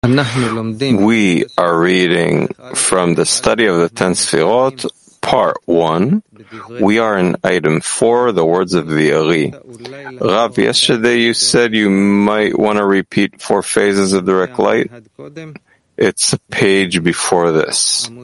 We are reading from the study of the 10 Sfirot, part 1. We are in item 4, the words of the Ari. Rav, yesterday you said you might want to repeat 4 phases of direct light. It's a page before this. I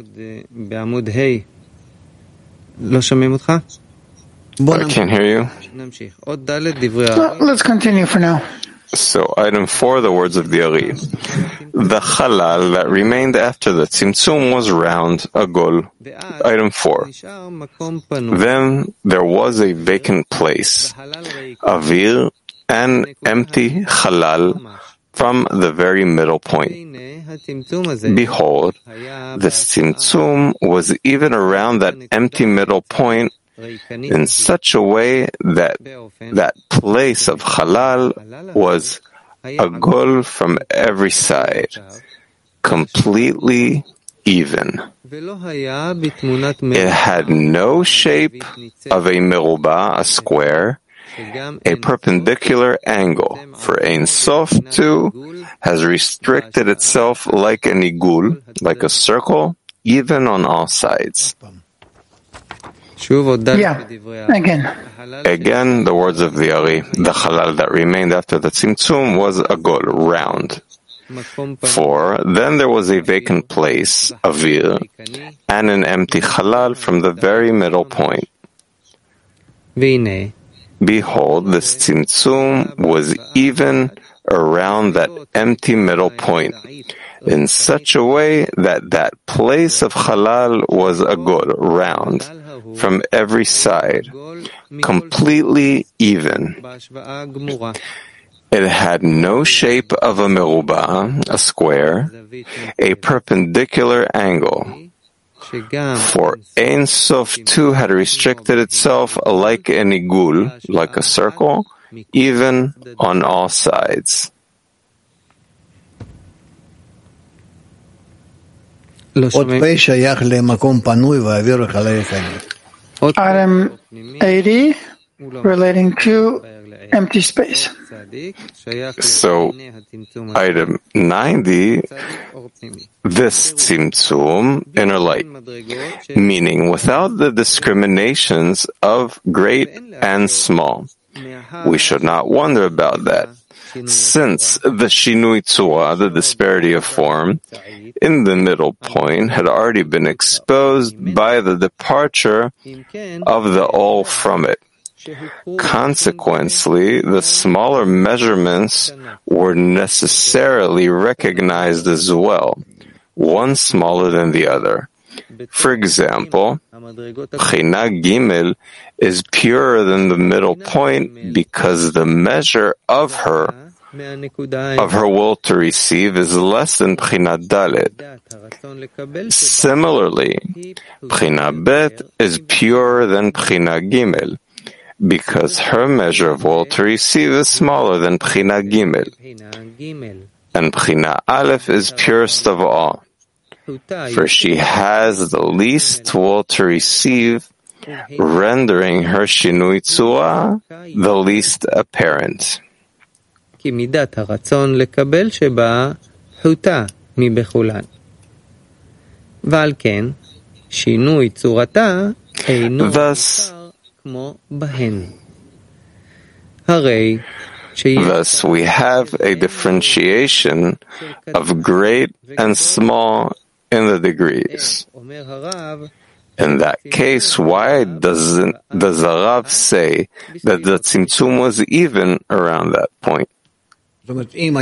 can't hear you. Let's continue for now. So, item 4, the words of the Ari. The halal that remained after the tzimtzum was round, agol. Item 4. Then there was a vacant place, avir, an empty halal, from the very middle point. Behold, the tzimtzum was even around that empty middle point in such a way that that place of halal was agol from every side, completely even. It had no shape of a meruba, a square, a perpendicular angle, for Ein Sof too has restricted itself like an igul, like a circle, even on all sides. Again, the words of the Ari. The halal that remained after the tzimtzum was agol, round. 4. Then there was a vacant place, avir, and an empty halal from the very middle point. Behold, this tzimtzum was even around that empty middle point, in such a way that that place of halal was agol, round, from every side, completely even. It had no shape of a meruba, a square, a perpendicular angle. For Ein Sof too had restricted itself like an igul, like a circle, even on all sides. Item 80, relating to empty space. So, item 90, this tzimtzum, inner light, meaning without the discriminations of great and small. We should not wonder about that, since the shinui tzura, the disparity of form, in the middle point had already been exposed by the departure of the all from it. Consequently, the smaller measurements were necessarily recognized as well, one smaller than the other. For example, Bchina Gimel is purer than the middle point because the measure of her will to receive is less than Bchina Dalet. Similarly, Bchina Bet is purer than Bchina Gimel because her measure of will to receive is smaller than Bchina Gimel, and Bchina Aleph is purest of all, for she has the least will to receive, rendering her shinui tzura the least apparent. Thus, we have a differentiation of great and small in the degrees. In that case, why does the Rav say that the tzimtzum was even around that point? In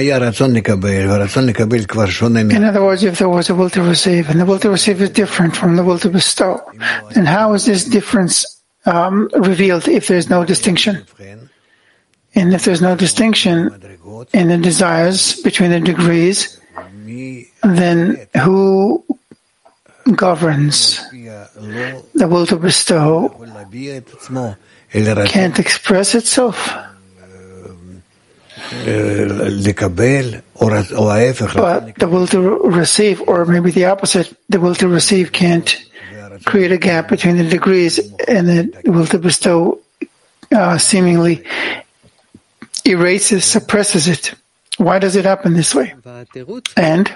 other words, if there was a will to receive, and the will to receive is different from the will to bestow, then how is this difference revealed if there's no distinction? And if there's no distinction in the desires between the degrees, then who governs? The will to bestow can't express itself. But the will to receive, or maybe the opposite, the will to receive can't create a gap between the degrees, and the will to bestow seemingly erases, suppresses it. Why does it happen this way? And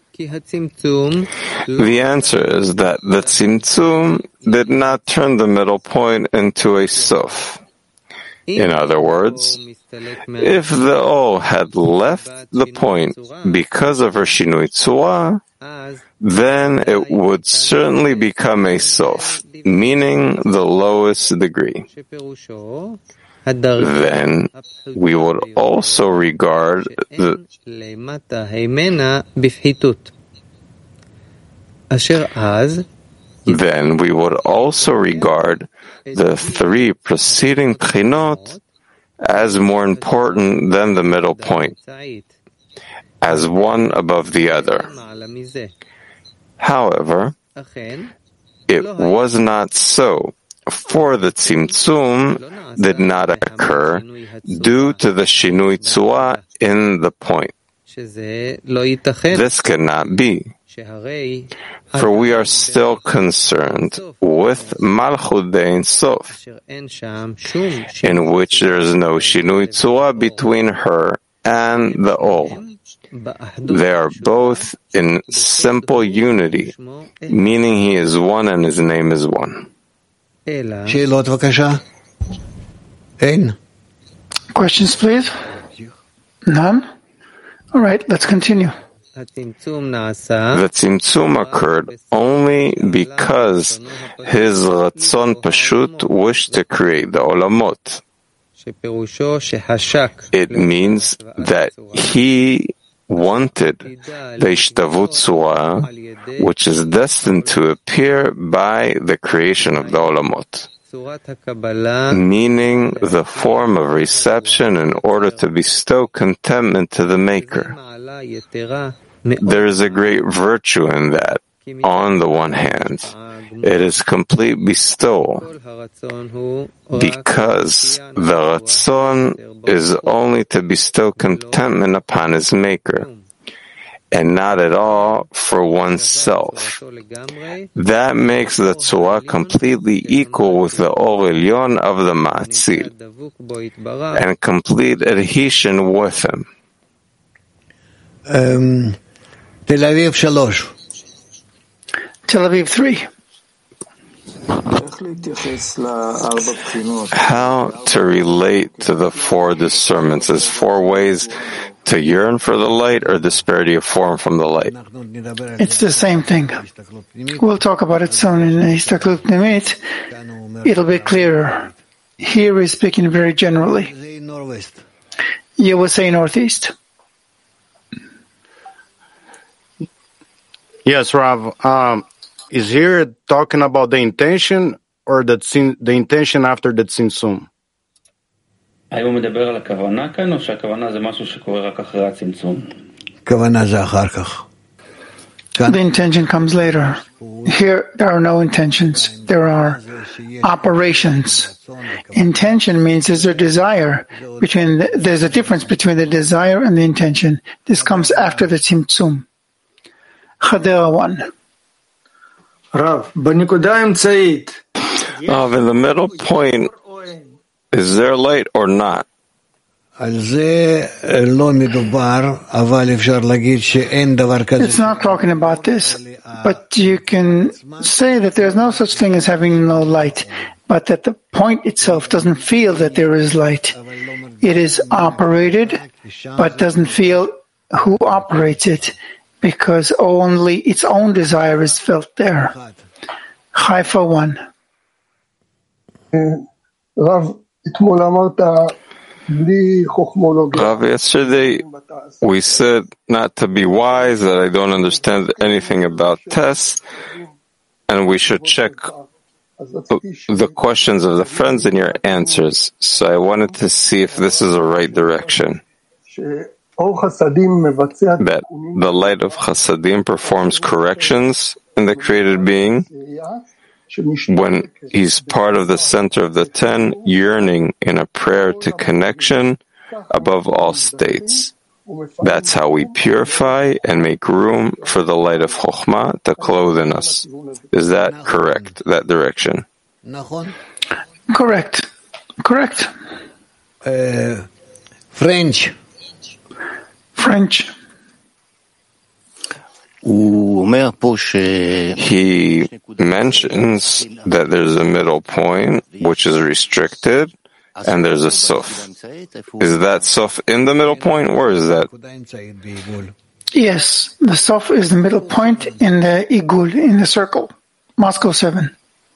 the answer is that the Tzimtzum did not turn the middle point into a Sof. In other words, if the O had left the point because of her Shinui Tzura, then it would certainly become a Sof, meaning the lowest degree. Then we would also regard the three preceding Pchinot as more important than the middle point, as one above the other. However, it was not so, for the Tzimtzum did not occur due to the Shinui Tzura in the point. This cannot be, for we are still concerned with Malchut Dein Sof, in which there is no Shinui Tzura between her and the O. They are both in simple unity, meaning he is one and his name is one. Questions, please? None? All right, let's continue. The Tzimtzum occurred only because his Ratzon Pashut wished to create the Olamot. It means that he wanted the Ishtavut Tzura, which is destined to appear by the creation of the Olamot, meaning the form of reception in order to bestow contentment to the Maker. There is a great virtue in that. On the one hand, it is complete bestowal, because the Ratzon is only to bestow contentment upon his Maker, and not at all for oneself. That makes the Tzura completely equal with the Or Elyon of the Ma'atzil, and complete adhesion with him. Tel Aviv 3. Tel Aviv 3. How to relate to the four discernments as four ways to yearn for the light or disparity of form from the light? It's the same thing. We'll talk about it soon in Histaklut Pnimit. It'll be clearer. Here he's speaking very generally. You will say northeast. Yes, Rav. Is here talking about the intention or the intention after the tzimtzum? האם הוא מדבר על הכוונה כאן, או שהכוונה זה משהו שקורה רק אחרי הצמצום? כוונה זה אחר כך. The intention comes later. Here, there are no intentions. There are operations. Intention means there's a desire there's a difference between the desire and the intention. This comes after the tzimtzum. Chadera 1. Rav, בנקודה האמצעית. In the middle point, is there light or not? It's not talking about this, but you can say that there's no such thing as having no light, but that the point itself doesn't feel that there is light. It is operated, but doesn't feel who operates it, because only its own desire is felt there. Haifa 1. Rav, yesterday we said not to be wise, that I don't understand anything about tests, and we should check the questions of the friends and your answers. So I wanted to see if this is the right direction. That the light of Chasadim performs corrections in the created being when he's part of the center of the 10, yearning in a prayer to connection above all states. That's how we purify and make room for the light of Chokhmah to clothe in us. Is that correct, that direction? Correct. French. He mentions that there's a middle point, which is restricted, and there's a suf. Is that suf in the middle point, or is that? Yes, the suf is the middle point in the igul, in the circle. Moscow 7.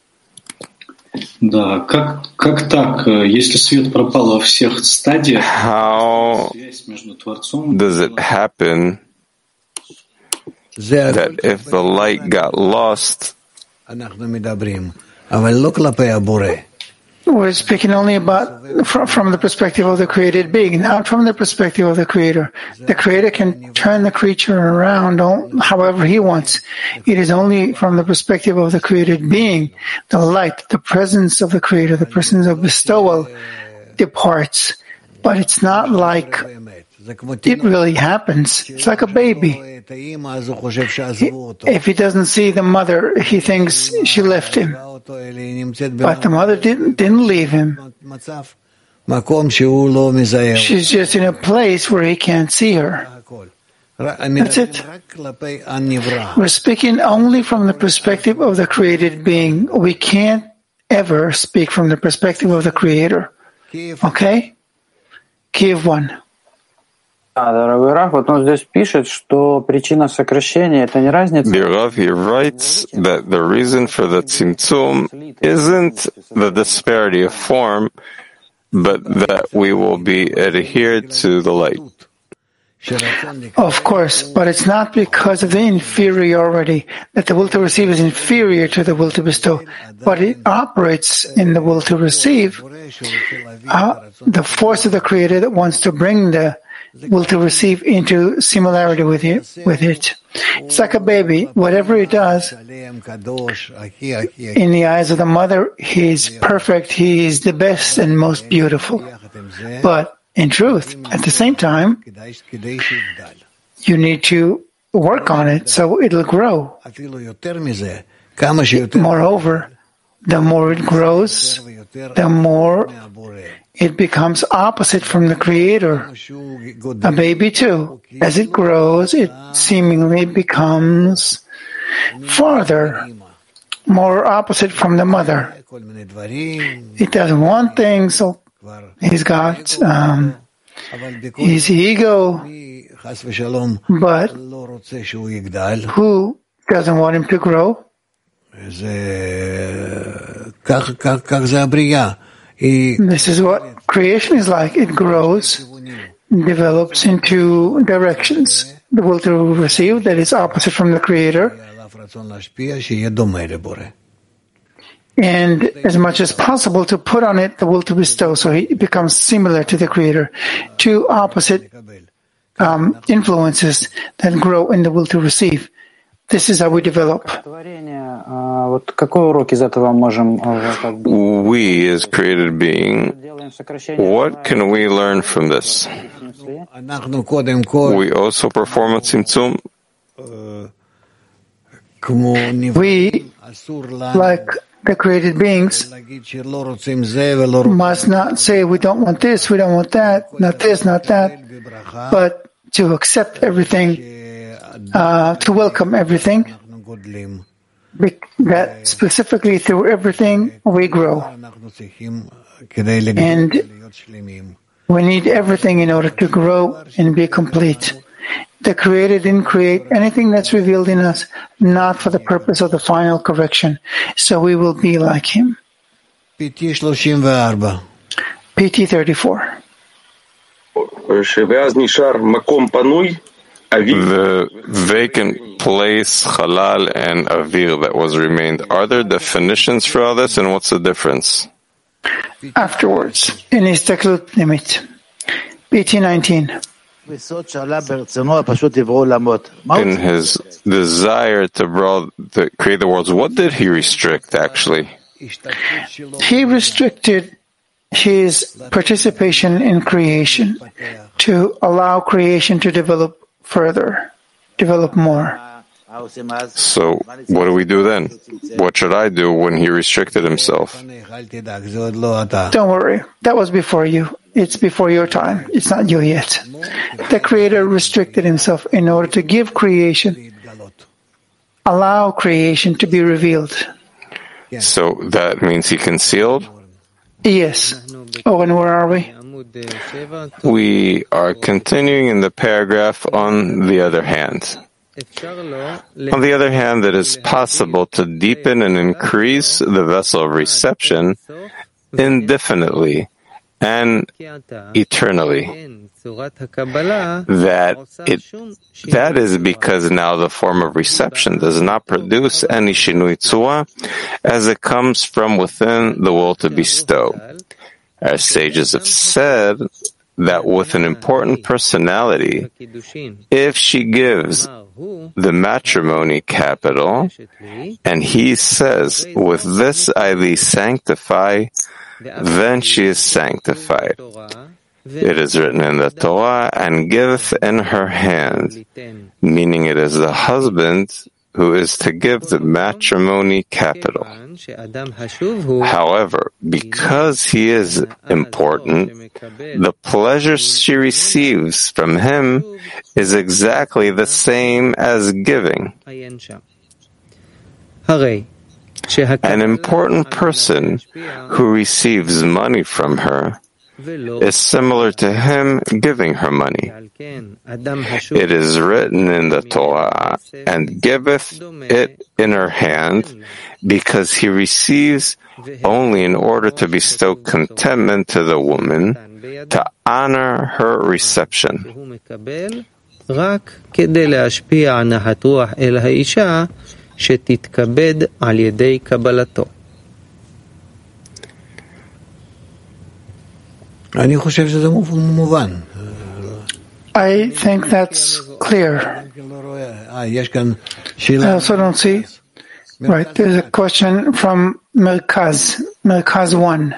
Да, как так? Если свет пропал во всех стадиях, связь между Творцом... Does it happen that if the light got lost, we're speaking only about from the perspective of the created being, not from the perspective of the Creator. The Creator can turn the creature around however He wants. It is only from the perspective of the created being, the light, the presence of the Creator, the presence of bestowal departs. But it's not like it really happens. It's like a baby. If he doesn't see the mother, he thinks she left him. But the mother didn't leave him. She's just in a place where he can't see her. That's it. We're speaking only from the perspective of the created being. We can't ever speak from the perspective of the Creator. Okay? Kiev 1. Дорогой Рав, вот он здесь пишет, что причина сокращения — это не разница. The Rav here writes that the reason for the tzimtzum isn't the disparity of form, but that we will be adhered to the light. Of course, but it's not because of the inferiority, that the will to receive is inferior to the will to bestow, but it operates in the will to receive. The force of the Creator that wants to bring the will to receive into similarity with it. It's like a baby. Whatever he does, in the eyes of the mother, he is perfect, he is the best and most beautiful. But in truth, at the same time, you need to work on it so it'll grow. Moreover, the more it grows, the more it becomes opposite from the Creator. A baby too, as it grows, it seemingly becomes farther, more opposite from the mother. It doesn't want things, so he's got his ego, but who doesn't want him to grow? This is what creation is like. It grows, develops into directions. The will to receive that is opposite from the Creator. And as much as possible to put on it the will to bestow, so it becomes similar to the Creator. Two opposite influences that grow in the will to receive. This is how we develop. We, as created being, what can we learn from this? We also perform a tzimtzum. We, like the created beings, must not say we don't want this, we don't want that, not this, not that, but to accept everything, to welcome everything, that specifically through everything we grow. And we need everything in order to grow and be complete. The Creator didn't create anything that's revealed in us, not for the purpose of the final correction. So we will be like Him. PT 34. The vacant place, halal and avir, that was remained, are there definitions for all this, and what's the difference? Afterwards, in his Teklut Limit, PT 19. In his desire to create the worlds, what did he restrict, actually? He restricted his participation in creation to allow creation to develop further, develop more. So what do we do then? What should I do when he restricted himself? Don't worry. That was before you. It's before your time. It's not you yet. The Creator restricted himself in order to give creation, allow creation to be revealed. So that means he concealed? Yes. Oh, and where are we? We are continuing in the paragraph on the other hand. On the other hand, it is possible to deepen and increase the vessel of reception indefinitely and eternally. That is because now the form of reception does not produce any shinui tzua, as it comes from within the will to bestow. Our sages have said that with an important personality, if she gives the matrimony capital, and he says, with this I thee sanctify, then she is sanctified. It is written in the Torah, and giveth in her hand, meaning it is the husband who is to give the matrimony capital. However, because he is important, the pleasure she receives from him is exactly the same as giving. An important person who receives money from her is similar to him giving her money. It is written in the Torah, and giveth it in her hand, because he receives only in order to bestow contentment to the woman, to honor her reception. I think that's clear. I also don't see. Right, there's a question from Merkaz 1.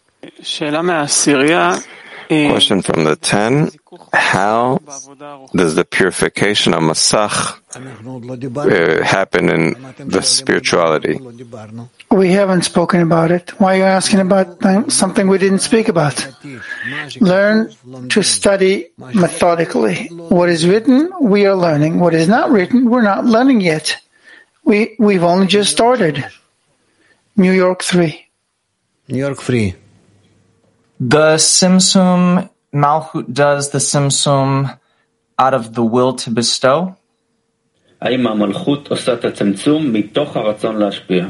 Question from the 10. How does the purification of Masach happen in the spirituality? We haven't spoken about it. Why are you asking about something we didn't speak about? Learn to study methodically. What is written, we are learning. What is not written, we're not learning yet. We've only just started. New York 3. New York 3. The Simsum Malchut does the Simsum out of the will to bestow? האם המלכות עושה את הצמצום מתוך הרצון להשפיע?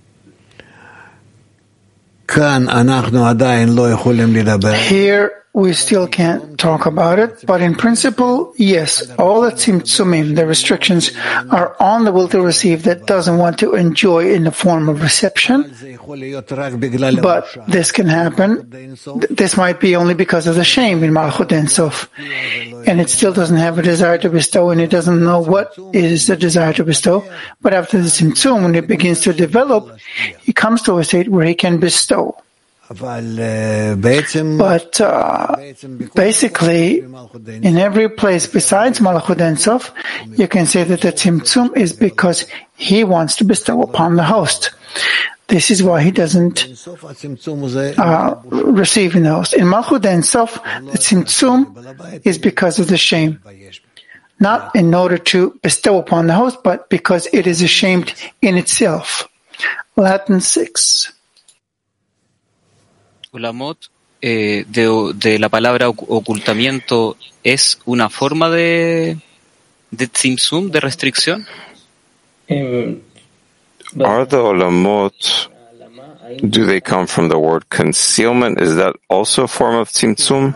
Here we still can't talk about it, but in principle, yes, all the tzimtzumim, the restrictions, are on the will to receive that doesn't want to enjoy in the form of reception. But this can happen. This might be only because of the shame in Malchut Ein Sof. And it still doesn't have a desire to bestow, and it doesn't know what is the desire to bestow. But after the tzimtzum, when it begins to develop, he comes to a state where he can bestow. But basically, in every place besides Malchut Ein Sof, you can say that the tzimtzum is because he wants to bestow upon the host. This is why he doesn't receive in the host. In Malchut Ein Sof, the tzimtzum is because of the shame. Not in order to bestow upon the host, but because it is ashamed in itself. Latin 6. Ulamot de la palabra ocultamiento es una forma de tzimtzum, de restricción. Are the olamot, do they come from the word concealment? Is that also a form of tzimtzum?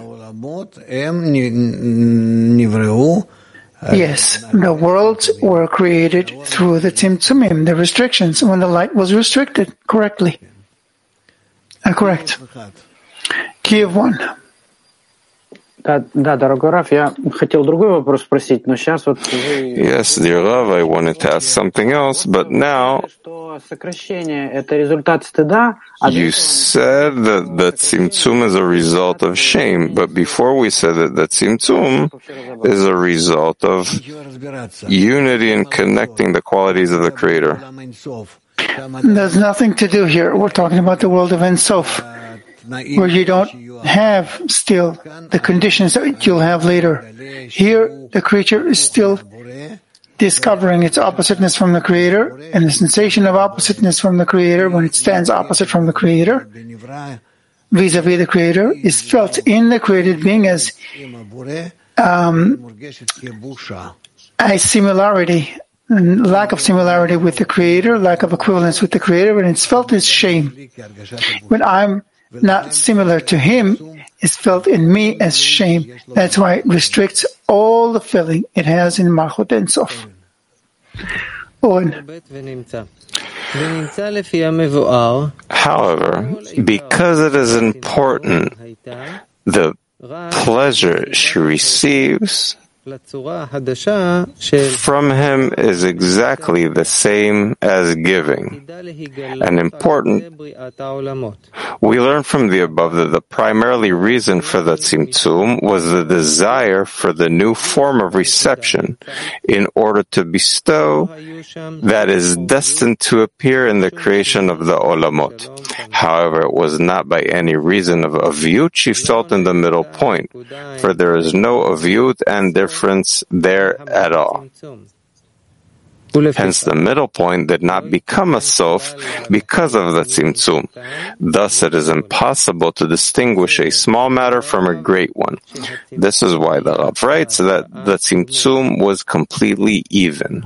Yes, the worlds were created through the tzimtzumim, the restrictions, when the light was restricted correctly. Correct. Kiev 1. Да, дорогой Раф, я хотел другой вопрос спросить, но сейчас вот... Yes, dear Rav, I wanted to ask something else, but now You said that the tzimtzum is a result of shame, but before we said that the tzimtzum is a result of unity and connecting the qualities of the Creator. There's nothing to do here. We're talking about the world of Ein Sof, where you don't have still the conditions that you'll have later. Here, the creature is still discovering its oppositeness from the Creator, and the sensation of oppositeness from the Creator, when it stands opposite from the Creator, vis-a-vis the Creator, is felt in the created being as a similarity, lack of similarity with the Creator, lack of equivalence with the Creator, and it's felt as shame. When I'm not similar to Him, it's felt in me as shame. That's why it restricts all the feeling it has in Malchut Ein Sof. However, because it is important, the pleasure she receives from him is exactly the same as giving. And important, we learn from the above that the primarily reason for the tzimtzum was the desire for the new form of reception in order to bestow that is destined to appear in the creation of the olamot. However, it was not by any reason of avyut she felt in the middle point, for there is no avyut and difference there at all. Hence, the middle point did not become a sof because of the tzimtzum. Thus, it is impossible to distinguish a small matter from a great one. This is why the Rav writes that the tzimtzum was completely even.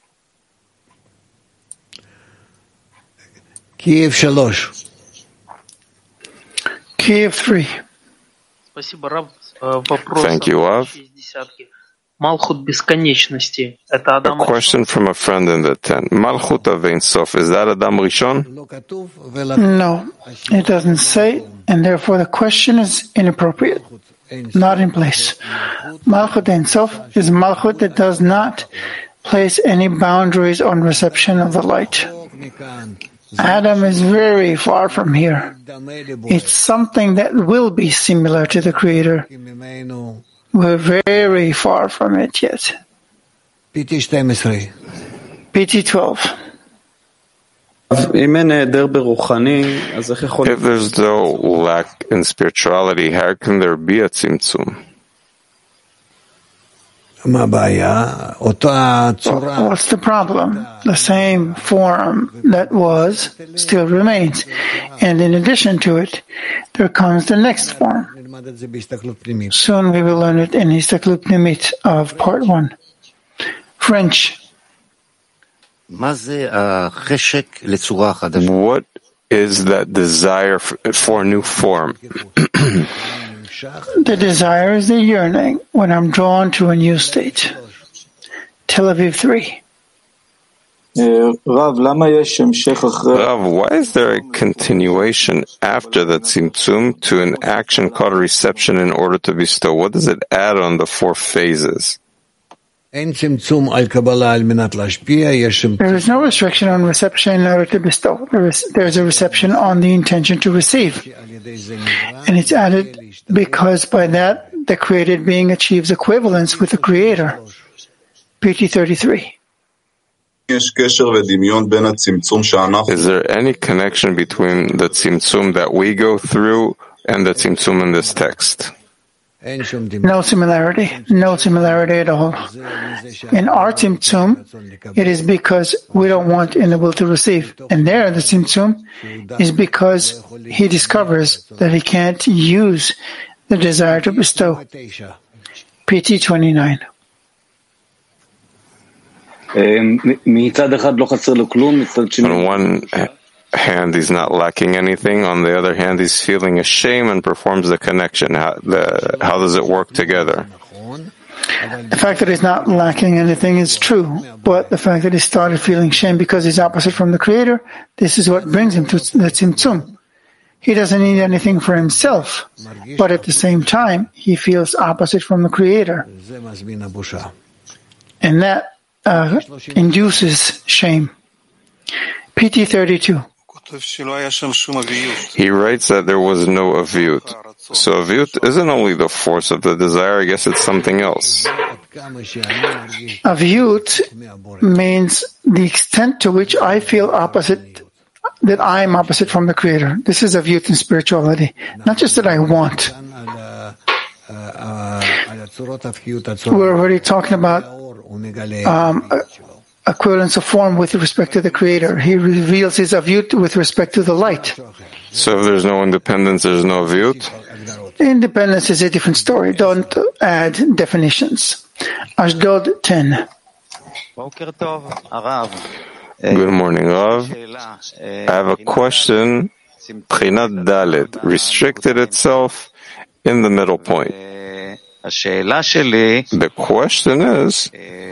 Kiev 3. Kiev 3. Thank you, Rav. A question from a friend in the tent. Malchut of Ein Sof, is that Adam Rishon? No, it doesn't say, and therefore the question is inappropriate, not in place. Malchut Ein Sof is Malchut that does not place any boundaries on reception of the light. Adam is very far from here. It's something that will be similar to the Creator. We're very far from it yet. PT 12. If there's no lack in spirituality, how can there be a tzimtzum? What's the problem? The same form that was still remains. And in addition to it, there comes the next form. Soon we will learn it in Histaklut Nimit of part 1. French. What is that desire for a new form? The desire is the yearning when I'm drawn to a new state. Tel Aviv 3. Rav, why is there a continuation after the tzimtzum to an action called reception in order to bestow? What does it add on the 4 phases? There is no restriction on reception in order to bestow. There is a reception on the intention to receive. And it's added because by that the created being achieves equivalence with the Creator. PT 33. Is there any connection between the tzimtzum that we go through and the tzimtzum in this text? No similarity at all. In our tzimtzum, it is because we don't want in the will to receive. And there, the tzimtzum is because he discovers that he can't use the desire to bestow. PT 29. On one hand, he's not lacking anything. On the other hand, he's feeling ashamed and performs the connection. How does it work together? The fact that he's not lacking anything is true, but the fact that he started feeling shame because he's opposite from the Creator, this is what brings him to the tzimtzum. He doesn't need anything for himself, but at the same time, he feels opposite from the Creator. And that induces shame. PT 32. He writes that there was no avyut. So avyut isn't only the force of the desire, I guess it's something else. Avyut means the extent to which I feel opposite, that I am opposite from the Creator. This is avyut in spirituality. Not just that I want. We're already talking about equivalence of form with respect to the Creator. He reveals his avyut with respect to the light. So if there's no independence, there's no avyut? Independence is a different story. Don't add definitions. Ashdod 10. Good morning, Rav. I have a question. Prinat Dalet restricted itself in the middle point. The question is,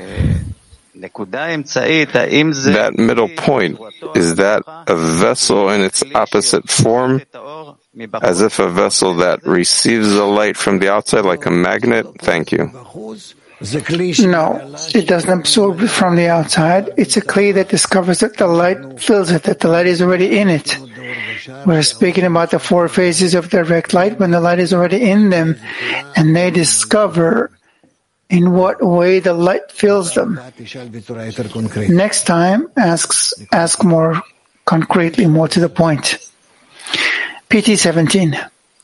that middle point, is that a vessel in its opposite form, as if a vessel that receives the light from the outside like a magnet? Thank you. No, it doesn't absorb it from the outside. It's a clay that discovers that the light fills it, that the light is already in it. We're speaking about the four phases of direct light when the light is already in them, and they discover in what way the light fills them. Next time, ask more concretely, more to the point. PT 17.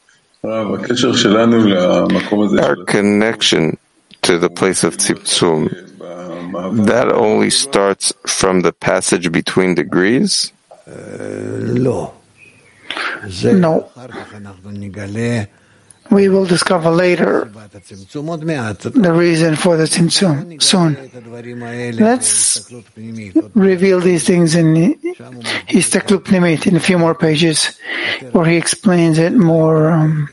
Our connection to the place of Tzimtzum, that only starts from the passage between degrees? No. We will discover later the reason for the Tzimtzum soon. Let's reveal these things in Histaklut Pnimit in a few more pages, where he explains it more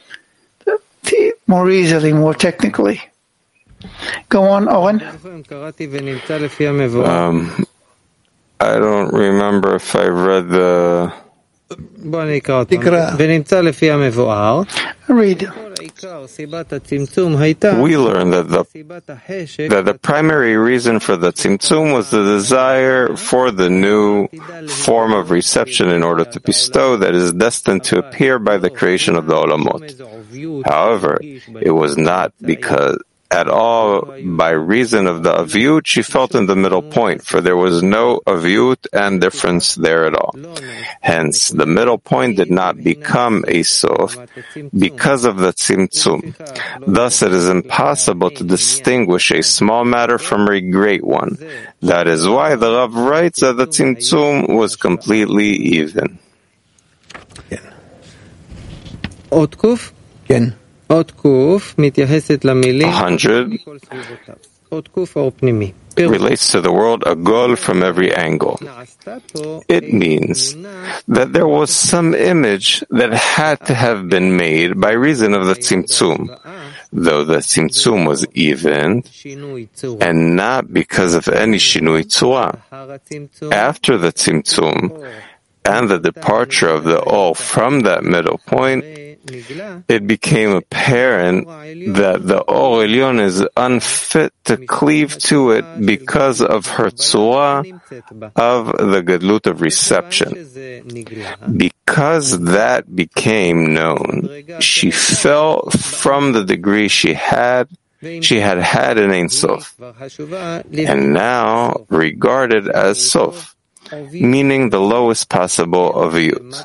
easily, more technically. Go on, Owen. I don't remember if I read the... Read. We learned that the primary reason for the Tzimtzum was the desire for the new form of reception in order to bestow that is destined to appear by the creation of the Olamot. However, it was not because at all by reason of the avyut she felt in the middle point, for there was no avyut and difference there at all. Hence, the middle point did not become a sof because of the tzimtzum. Thus, it is impossible to distinguish a small matter from a great one. That is why the Rav writes that the tzimtzum was completely even. Ken. 100 relates to the world a goal from every angle. It means that there was some image that had to have been made by reason of the tzimtzum, though the tzimtzum was even, and not because of any shinui tzura. After the tzimtzum and the departure of the all from that middle point, it became apparent that the Or Elyon is unfit to cleave to it because of her tzura of the gadlut of reception. Because that became known, she fell from the degree she had had in Ein Sof, and now regarded as Sof, meaning the lowest possible avyut.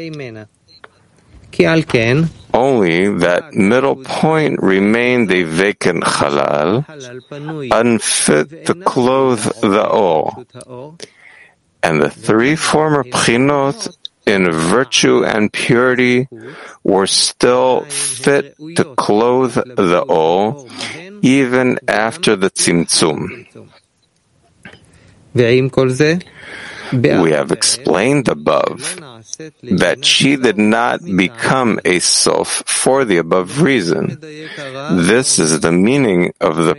Only that middle point remained a vacant halal, unfit to clothe the Or, and the three former pchinot in virtue and purity were still fit to clothe the Or, even after the tzimtzum. We have explained above that she did not become a sof for the above reason. This is the meaning of the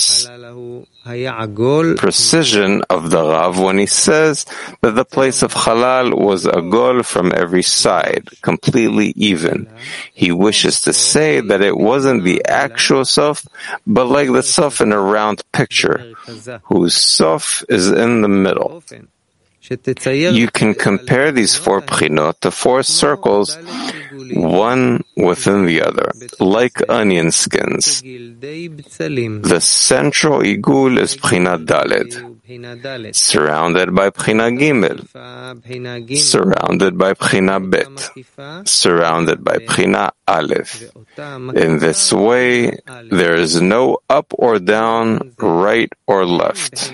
precision of the Rav when he says that the place of halal was a goal from every side, completely even. He wishes to say that it wasn't the actual sof, but like the sof in a round picture, whose sof is in the middle. You can compare these four Pchinot to four circles, one within the other, like onion skins. The central Igul is Pchinat Daled, surrounded by Pchinat Gimel, surrounded by Pchinat Bet, surrounded by Pchinat Aleph. In this way, there is no up or down, right or left.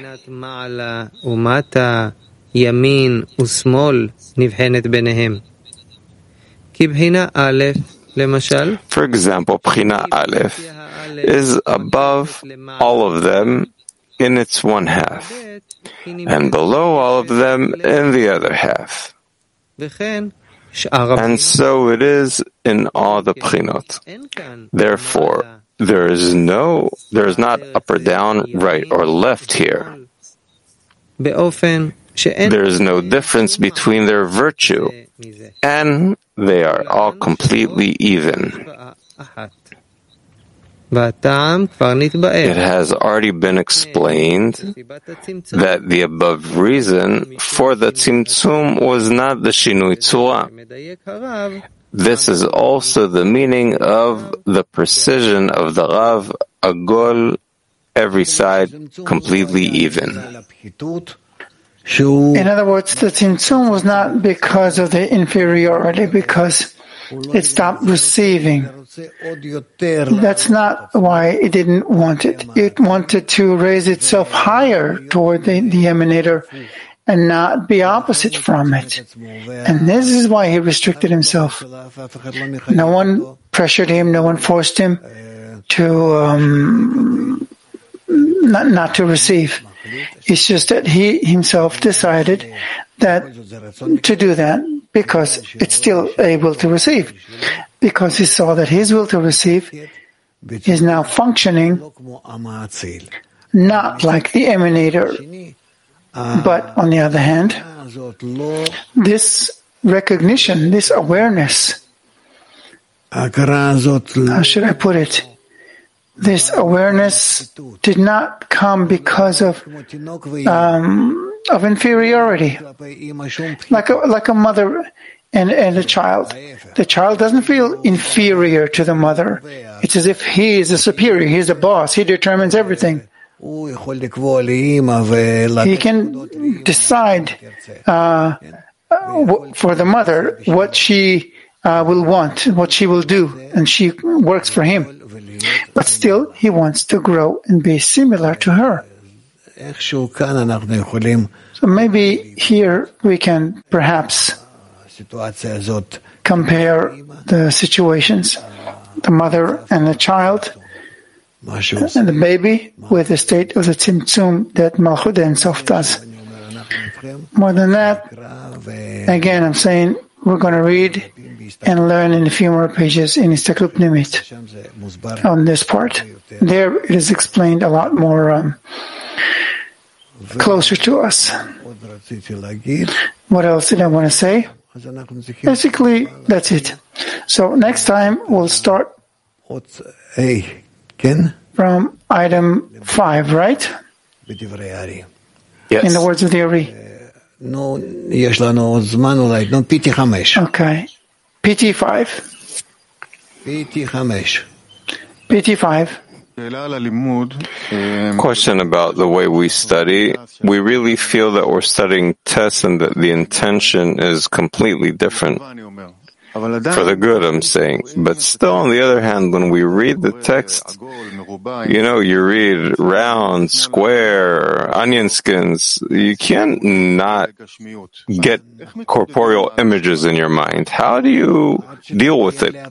ימין ושמאל נבחנת ביניהם. כי בחינה א', למשל, for example, Pchina Aleph is above all of them in its one half, and below all of them in the other half. And so it is in all the Pchinot. Therefore, there is not up or down, right or left here. There is no difference between their virtue, and they are all completely even. It has already been explained that the above reason for the Tzimtzum was not the Shinui Tzura. This is also the meaning of the precision of the Rav, Agol, every side completely even. In other words, the Tzimtzum was not because of the inferiority, because it stopped receiving. That's not why it didn't want it. It wanted to raise itself higher toward the emanator and not be opposite from it. And this is why he restricted himself. No one pressured him, no one forced him to not to receive. It's just that he himself decided that to do that because it's still a will to receive. Because he saw that his will to receive is now functioning not like the emanator. But on the other hand, this recognition, this awareness, how should I put it? This awareness did not come because of inferiority, like a mother and a child. The child doesn't feel inferior to the mother. It's as if he is a superior, he's the boss, he determines everything. He can decide for the mother what she will want, what she will do, and she works for him. But still, he wants to grow and be similar to her. So maybe here we can perhaps compare the situations, the mother and the child, and the baby with the state of the Tzimtzum that Malchut Ein Sof does. More than that, again, I'm saying we're going to read and learn in a few more pages in Istaklut Pnimit on this part. There it is explained a lot more closer to us. What else did I want to say? Basically, that's it. So next time we'll start from item 5, right? Yes. In the words of the Ari. Okay. PT5. PT5. Question about the way we study. We really feel that we're studying tests and that the intention is completely different. For the good, I'm saying. But still, on the other hand, when we read the text, you read round, square, onion skins. You can't not get corporeal images in your mind. How do you deal with it?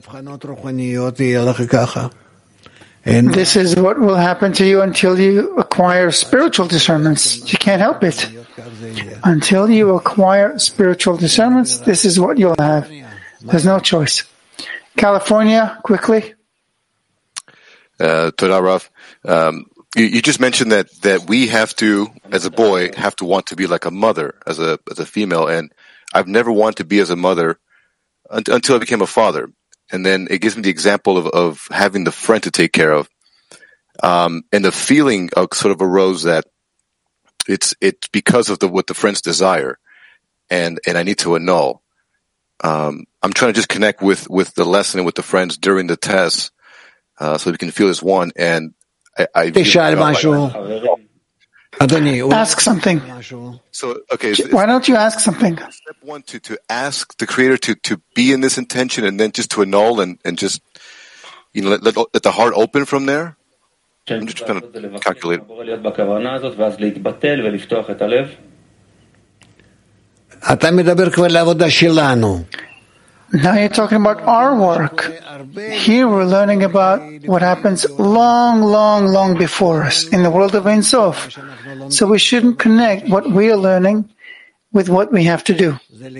This is what will happen to you until you acquire spiritual discernments. You can't help it. Until you acquire spiritual discernments, this is what you'll have. There's no choice. California, quickly. Toda Rav. You just mentioned that we have to, as a boy, have to want to be like a mother as a female, and I've never wanted to be as a mother until I became a father. And then it gives me the example of having the friend to take care of, and the feeling sort of arose that it's because of what the friends desire. and I need to annul. I'm trying to just connect with the lesson and with the friends during the test, so we can feel as one. And ask something. So, okay. Why don't you ask something? Step one, to ask the Creator to be in this intention, and then just to annul and just, let the heart open from there. I'm just trying to calculate. Now you're talking about our work. Here we're learning about what happens long, long, long before us in the world of Ein Sof. So we shouldn't connect what we are learning with what we have to do.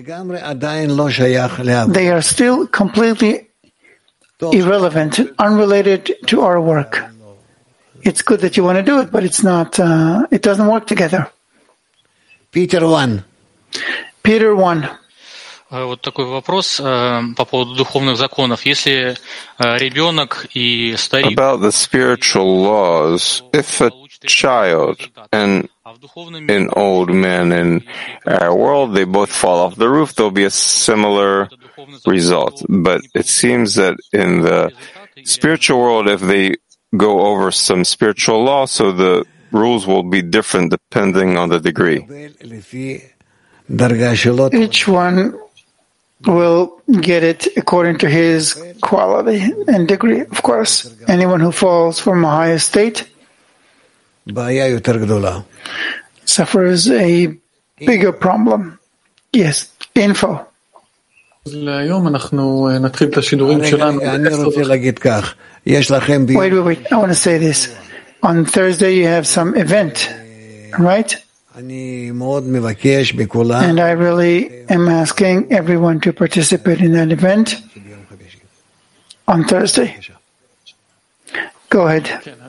They are still completely irrelevant, unrelated to our work. It's good that you want to do it, but it's not. It doesn't work together. Peter 1. Peter 1. Вот такой вопрос по поводу духовных законов. Если ребенок и старик... About the spiritual laws, if a child and an old man in our world, they both fall off the roof, there'll be a similar result. But it seems that in the spiritual world, if they go over some spiritual law, so the rules will be different depending on the degree. Each one will get it according to his quality and degree, of course. Anyone who falls from a higher state suffers a bigger problem. Yes, info. Wait. I want to say this. On Thursday you have some event, right? And I really am asking everyone to participate in that event on Thursday. Go ahead.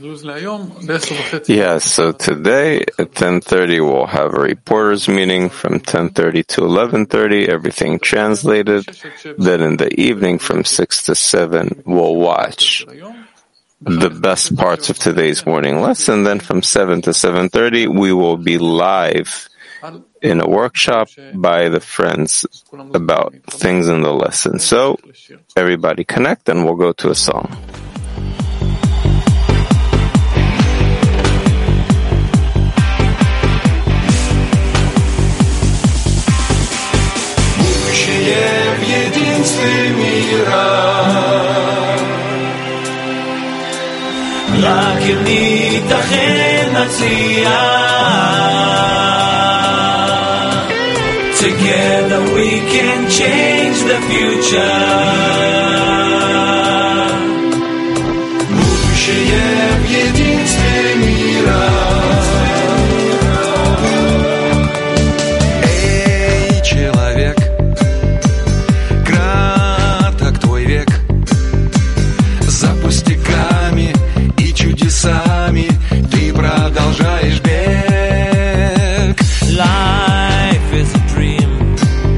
Yes, so today at 10:30 we'll have a reporters meeting from 10:30 to 11:30, everything translated. Then in the evening from 6 to 7 we'll watch the best parts of today's morning lesson. Then from 7 to 7:30 we will be live in a workshop by the friends about things in the lesson. So everybody connect and we'll go to a song. רק אם ניתכן נצליח. Together we can change the future. Будущее в единстве мира. Эй, человек, краток твой век. За пустяками чудесами ты продолжаешь бег. Life is a dream,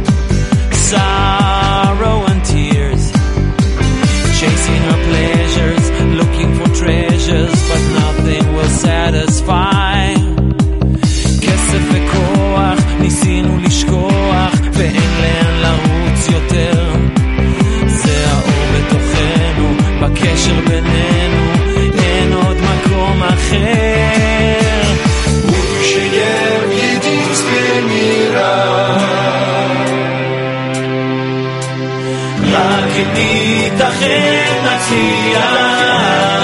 sorrow and tears, chasing our pleasures, looking for treasures, but nothing will satisfy. כסף וכוח ניסינו לשכוח, ואין לאן לרוץ יותר. זה האור בתוכנו, בקשר בינינו, עוד מקום אחר. Будущее в единстве мира. רק אם ניתכן נצליח.